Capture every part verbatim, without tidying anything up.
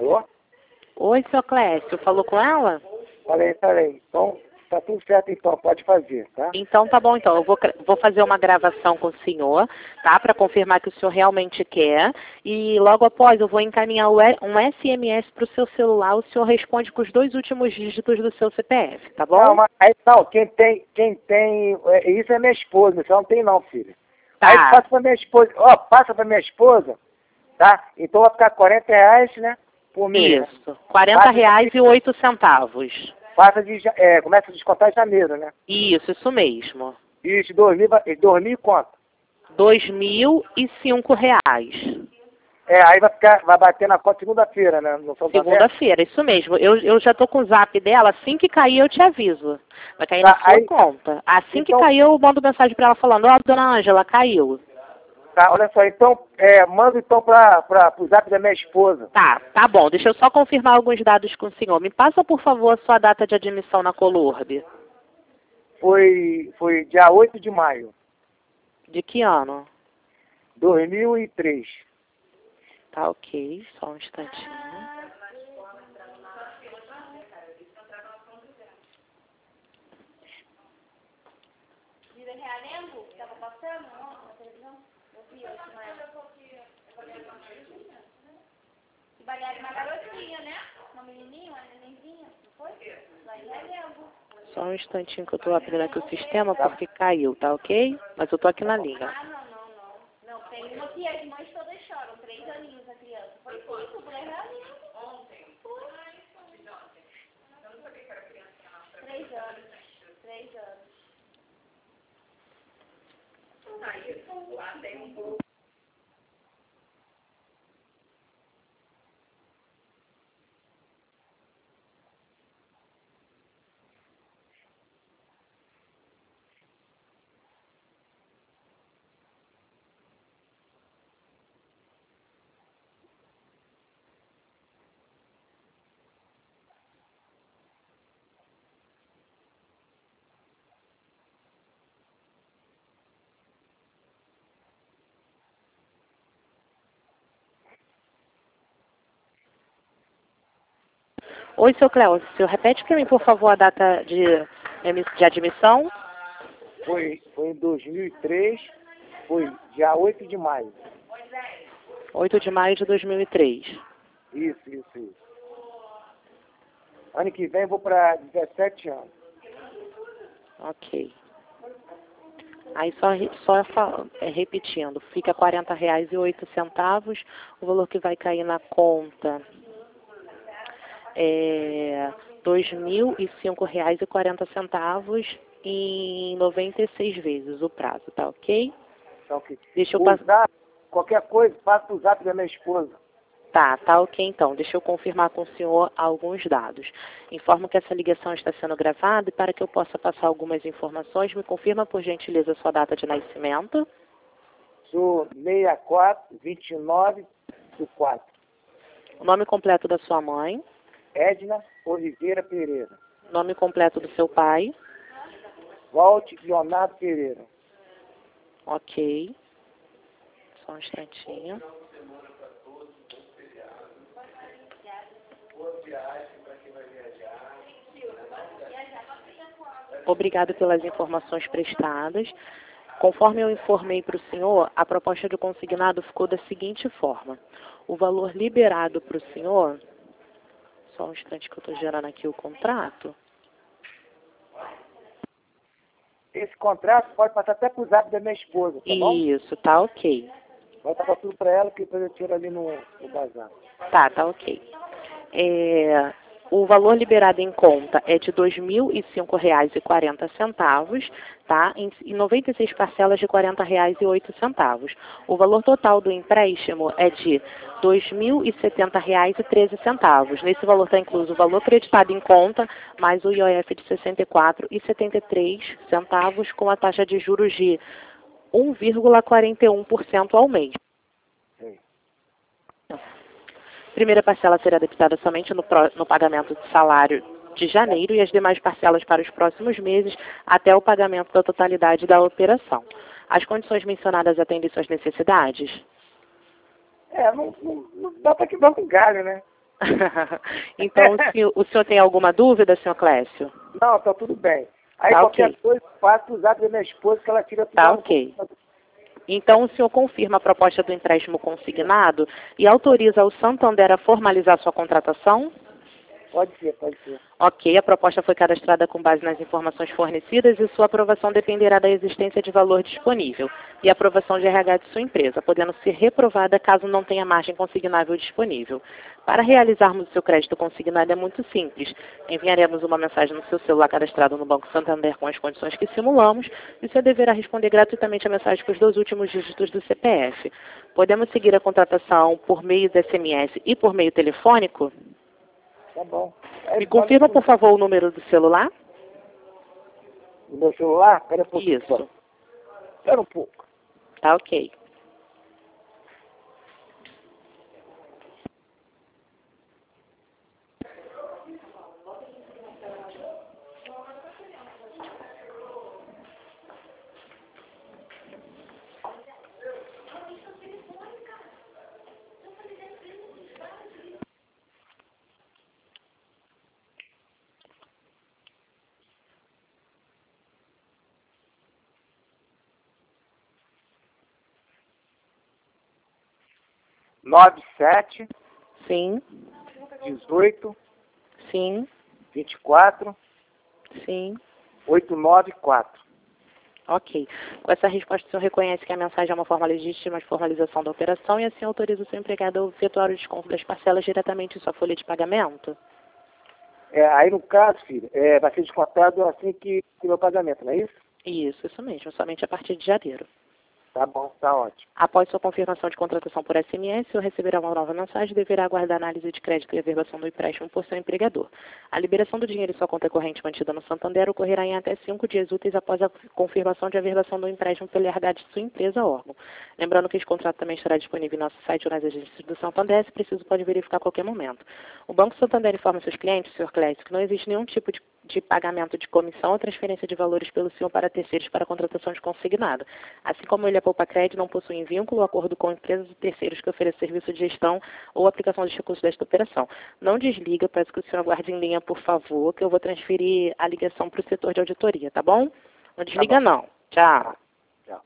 Alô? Oi, seu Clécio, falou com ela? Falei, falei. Então, tá tudo certo então, pode fazer, tá? Então tá bom, então. Eu vou, vou fazer uma gravação com o senhor, tá? Para confirmar que o senhor realmente quer. E logo após eu vou encaminhar o e- um S M S para o seu celular. O senhor responde com os dois últimos dígitos do seu C P F, tá bom? Não, mas aí não, quem tem, quem tem, é, isso é minha esposa, você não tem não, filho. Tá. Aí passa pra minha esposa, ó, passa pra minha esposa, tá? Então vai ficar quarenta reais, né? Por mês. Né? Isso. quarenta reais e oito centavos. Passa de, ja- é, começa a descontar em janeiro, né? Isso, isso mesmo. Isso, dois mil, vai- dois mil e quanto? Dois mil e cinco reais. É, aí vai ficar, vai bater na conta segunda-feira, né? No São José. Segunda-feira, isso mesmo. Eu, eu já tô com o zap dela, assim que cair eu te aviso. Vai cair Tá, na sua aí- conta. Assim que então- cair eu mando mensagem pra ela falando, ó, dona Ângela, caiu. Tá, olha só, então, é, manda então pra, pra, pro zap da minha esposa. Tá, tá bom. Deixa eu só confirmar alguns dados com o senhor. Me passa, por favor, a sua data de admissão na Colurb. Foi, foi dia oito de maio, De que ano? dois mil e três. Tá ok, só um instantinho. Vida Realengo, que estava passando ontem na televisão? Eu vi hoje de manhã. Que balearam uma garotinha, né? Uma menininha, uma nenenzinha, não foi? Lá em Realengo. Só um instantinho que eu tô abrindo aqui o sistema porque caiu, tá ok? Mas eu tô aqui na linha. Ah, não, não, não. Não, tem uma que as mães todas choram, três aninhos a criança. Foi isso, mulher Realengo. Ontem. Foi. Eu não sabia que era criança. Três anos. Três anos. Aí, lá tem um pouco. Oi, seu Clécio, repete pra mim, por favor, a data de, de admissão. Foi, foi em dois mil e três, foi dia oito de maio. oito de maio de dois mil e três. Isso, isso, isso. Ano que vem eu vou para dezessete anos. Ok. Aí só, re- só fa- é, repetindo, fica quarenta reais e oito centavos, o valor que vai cair na conta é dois mil e cinco reais e quarenta centavos em noventa e seis vezes o prazo, tá ok? Então, que Deixa eu o passar. zap, qualquer coisa, passa o zap da minha esposa. Tá, tá ok então. Deixa eu confirmar com o senhor alguns dados. Informo que essa ligação está sendo gravada e para que eu possa passar algumas informações, me confirma por gentileza a sua data de nascimento, Sou sessenta e quatro, vinte e nove do quatro. o nome completo da sua mãe, Edna Oliveira Pereira. nome completo do seu pai, Walt Leonardo Pereira. ok. Só um instantinho. Obrigado pelas informações prestadas. Conforme eu informei para o senhor, a proposta de consignado ficou da seguinte forma. O valor liberado para o senhor, só um instante que eu estou gerando aqui o contrato. Esse contrato pode passar até pro zap da minha esposa, tá bom? Isso, tá ok. Vai passar tudo para ela que depois eu tiro ali no, no bazar. Tá, tá ok. É, o valor liberado em conta é de dois mil e cinco reais e quarenta centavos, tá? Em, em noventa e seis parcelas de quarenta reais e oito centavos. O valor total do empréstimo é de dois mil e setenta reais e treze centavos. Nesse valor está incluso o valor acreditado em conta, mais o I O F de sessenta e quatro reais e setenta e três centavos, com a taxa de juros de um vírgula quarenta e um por cento ao mês. Sim. Primeira parcela será debitada somente no, pro- no pagamento de salário de janeiro e as demais parcelas para os próximos meses até o pagamento da totalidade da operação. As condições mencionadas atendem suas necessidades? É, não, não, não dá para quebrar com galho, né? Então, o senhor, o senhor tem alguma dúvida, senhor Clécio? Não, tá tudo bem. Aí Tá qualquer ok. coisa, faço usar da minha esposa que ela tira tudo. Tá lá no ok. computador. Então, o senhor confirma a proposta do empréstimo consignado e autoriza o Santander a formalizar sua contratação? Pode ser, pode ser. Ok, a proposta foi cadastrada com base nas informações fornecidas e sua aprovação dependerá da existência de valor disponível e aprovação de R H de sua empresa, podendo ser reprovada caso não tenha margem consignável disponível. Para realizarmos o seu crédito consignado é muito simples. Enviaremos uma mensagem no seu celular cadastrado no Banco Santander com as condições que simulamos e você deverá responder gratuitamente a mensagem com os dois últimos dígitos do C P F. Podemos seguir a contratação por meio do S M S e por meio telefônico? Tá bom. Aí, Me confirma, por favor, o número do celular? O meu celular? Espera um pouquinho. Isso. Espera um pouco. Tá ok. nove sete, Sim, dezoito, sim, vinte e quatro, sim. oito nove quatro. Ok. Com essa resposta, o senhor reconhece que a mensagem é uma forma legítima de formalização da operação e assim autoriza o seu empregado a efetuar o desconto das parcelas diretamente em sua folha de pagamento? É, aí no caso, filho, é, vai ser descontado assim que tiver o pagamento, não é isso? Isso, isso mesmo, somente a partir de janeiro. Tá bom, tá ótimo. Após sua confirmação de contratação por S M S, o senhor receberá uma nova mensagem e deverá aguardar análise de crédito e averbação do empréstimo por seu empregador. A liberação do dinheiro em sua conta corrente mantida no Santander ocorrerá em até cinco dias úteis após a confirmação de averbação do empréstimo pelo R H de sua empresa ou órgão. Lembrando que esse contrato também estará disponível em nosso site ou nas agências do Santander, se preciso pode verificar a qualquer momento. O Banco Santander informa seus clientes, senhor Clécio, que não existe nenhum tipo de de pagamento de comissão ou transferência de valores pelo senhor para terceiros para contratação de consignado. Assim como ele, a Poupa Crédito, não possui vínculo ou acordo com empresas e terceiros que oferecem serviço de gestão ou aplicação dos recursos desta operação. Não desliga, peço que o senhor aguarde em linha, por favor, que eu vou transferir a ligação para o setor de auditoria, tá bom? Não desliga, Tá bom. não. Tchau. Tchau.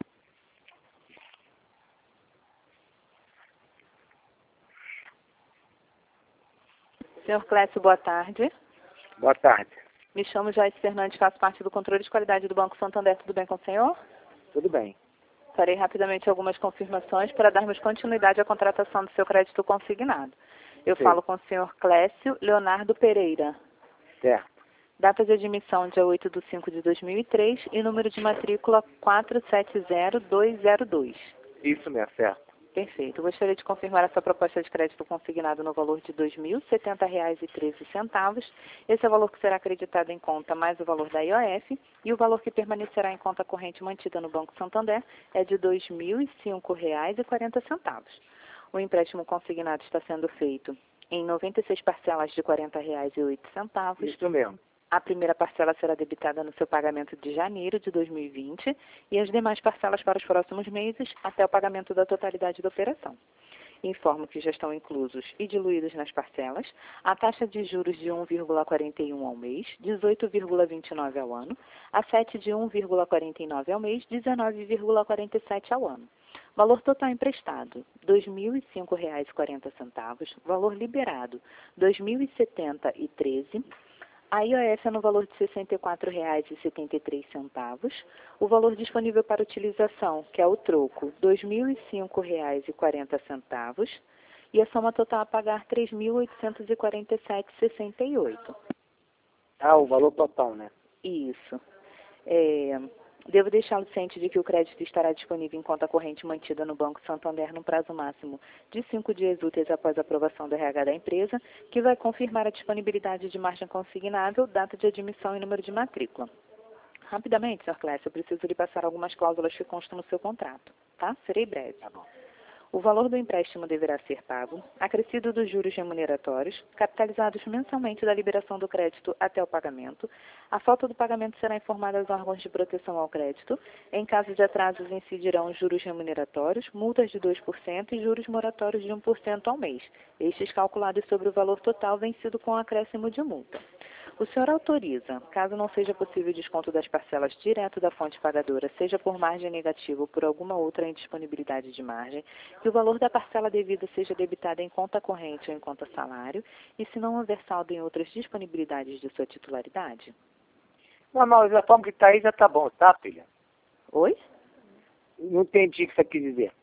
Senhor Clécio, boa tarde. Boa tarde. Me chamo Joyce Fernandes, faço parte do controle de qualidade do Banco Santander. Tudo bem com o senhor? Tudo bem. Farei rapidamente algumas confirmações para darmos continuidade à contratação do seu crédito consignado. Eu Sim. falo com o senhor Clécio Leonardo Pereira. Certo. Data de admissão, dia oito de cinco de dois mil e três e número de matrícula quatro sete zero dois zero dois. Isso mesmo, certo. Perfeito. Gostaria de confirmar a sua proposta de crédito consignado no valor de dois mil e setenta reais e treze centavos. Esse é o valor que será acreditado em conta mais o valor da I O F e o valor que permanecerá em conta corrente mantida no Banco Santander é de dois mil e cinco reais e quarenta centavos. O empréstimo consignado está sendo feito em noventa e seis parcelas de quarenta reais e oito centavos. Isso mesmo. A primeira parcela será debitada no seu pagamento de janeiro de dois mil e vinte e as demais parcelas para os próximos meses até o pagamento da totalidade da operação. Informo que já estão inclusos e diluídos nas parcelas a taxa de juros de um vírgula quarenta e um ao mês, dezoito vírgula vinte e nove ao ano, a sete de um vírgula quarenta e nove ao mês, dezenove vírgula quarenta e sete ao ano. Valor total emprestado, dois mil e cinco reais e quarenta centavos. Valor liberado, dois mil e setenta e treze. A I O F é no valor de sessenta e quatro reais e setenta e três centavos. O valor disponível para utilização, que é o troco, dois mil e cinco reais e quarenta centavos. E a soma total a pagar, três mil oitocentos e quarenta e sete reais e sessenta e oito centavos. Ah, o valor total, né? Isso. É, devo deixá-lo ciente de que o crédito estará disponível em conta corrente mantida no Banco Santander no prazo máximo de cinco dias úteis após a aprovação do R H da empresa, que vai confirmar a disponibilidade de margem consignável, data de admissão e número de matrícula. Rapidamente, senhor Clécio, eu preciso lhe passar algumas cláusulas que constam no seu contrato, tá? Serei breve. Tá bom. O valor do empréstimo deverá ser pago, acrescido dos juros remuneratórios, capitalizados mensalmente da liberação do crédito até o pagamento. A falta do pagamento será informada aos órgãos de proteção ao crédito. Em caso de atrasos, incidirão juros remuneratórios, multas de dois por cento e juros moratórios de um por cento ao mês, estes calculados sobre o valor total vencido com acréscimo de multa. O senhor autoriza, caso não seja possível desconto das parcelas direto da fonte pagadora, seja por margem negativa ou por alguma outra indisponibilidade de margem, que o valor da parcela devida seja debitada em conta corrente ou em conta salário, e se não houver saldo em outras disponibilidades de sua titularidade? Não, mas da forma que está aí já está bom, tá, filha? Oi? Não entendi o que você quis dizer.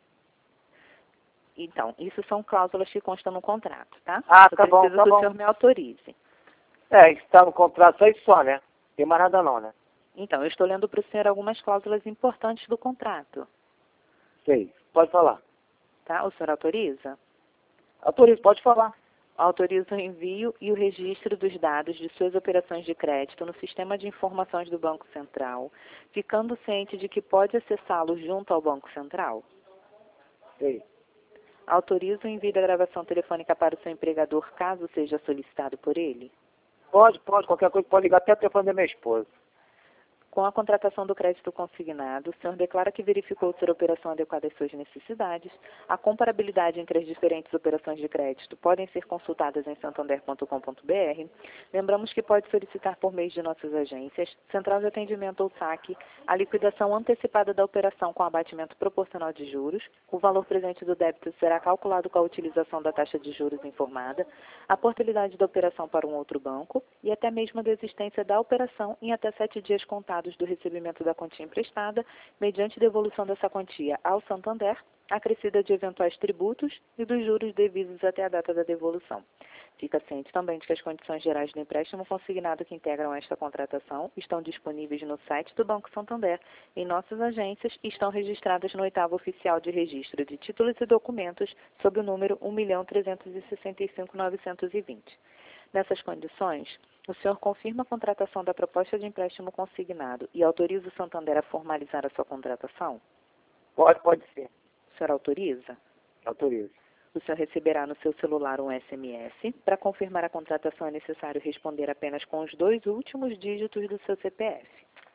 Então, isso são cláusulas que constam no contrato, tá? Ah, Eu tá bom, preciso tá que bom. o senhor me autorize. É, está no contrato, só isso só, né? Não tem mais nada não, né? Então, eu estou lendo para o senhor algumas cláusulas importantes do contrato, Sei, pode falar. tá? O senhor autoriza? Autorizo, pode falar. Autoriza o envio e o registro dos dados de suas operações de crédito no sistema de informações do Banco Central, ficando ciente de que pode acessá-los junto ao Banco Central. Sei. Autoriza o envio da gravação telefônica para o seu empregador, caso seja solicitado por ele. Pode, pode, qualquer coisa pode ligar até o telefone da minha esposa. Com a contratação do crédito consignado, o senhor declara que verificou ser a operação adequada às suas necessidades. A comparabilidade entre as diferentes operações de crédito podem ser consultadas em santander ponto com ponto br. Lembramos que pode solicitar por meio de nossas agências, Central de Atendimento ou saque, a liquidação antecipada da operação com abatimento proporcional de juros. O valor presente do débito será calculado com a utilização da taxa de juros informada, a portabilidade da operação para um outro banco e até mesmo a desistência da operação em até sete dias contados do recebimento da quantia emprestada, mediante devolução dessa quantia ao Santander, acrescida de eventuais tributos e dos juros devidos até a data da devolução. Fica ciente também de que as condições gerais do empréstimo consignado que integram esta contratação estão disponíveis no site do Banco Santander, em nossas agências e estão registradas no oitavo oficial de registro de títulos e documentos sob o número um milhão trezentos e sessenta e cinco mil novecentos e vinte. Nessas condições, o senhor confirma a contratação da proposta de empréstimo consignado e autoriza o Santander a formalizar a sua contratação? Pode, pode ser. O senhor autoriza? Autorizo. O senhor receberá no seu celular um S M S. Para confirmar a contratação é necessário responder apenas com os dois últimos dígitos do seu C P F.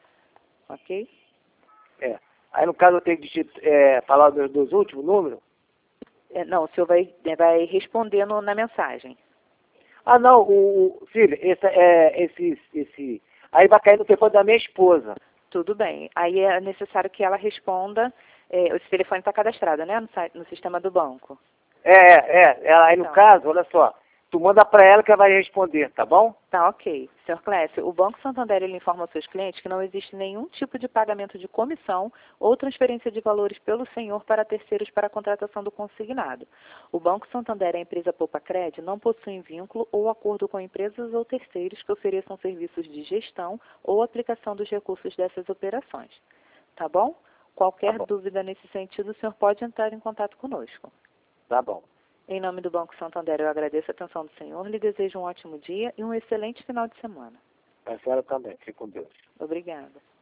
Ok? É. Aí no caso eu tenho que digit- é, falar dos, dos últimos números? É, não, o senhor vai, vai responder no, na mensagem. Ah, não, o, o filho, esse, é, esse, esse, aí vai cair no telefone da minha esposa. Tudo bem. Aí é necessário que ela responda. É, esse telefone está cadastrado, né, no, site, no sistema do banco. É, é, ela, aí no Então. caso, olha só, tu manda para ela que ela vai responder, tá bom? Tá, ok. senhor Clécio, o Banco Santander ele informa aos seus clientes que não existe nenhum tipo de pagamento de comissão ou transferência de valores pelo senhor para terceiros para a contratação do consignado. O Banco Santander e a empresa Poupa Cred não possuem vínculo ou acordo com empresas ou terceiros que ofereçam serviços de gestão ou aplicação dos recursos dessas operações. Tá bom? Qualquer Tá bom. dúvida nesse sentido, o senhor pode entrar em contato conosco. Tá bom. Em nome do Banco Santander, eu agradeço a atenção do senhor, lhe desejo um ótimo dia e um excelente final de semana. A senhora também, fique com Deus. Obrigada.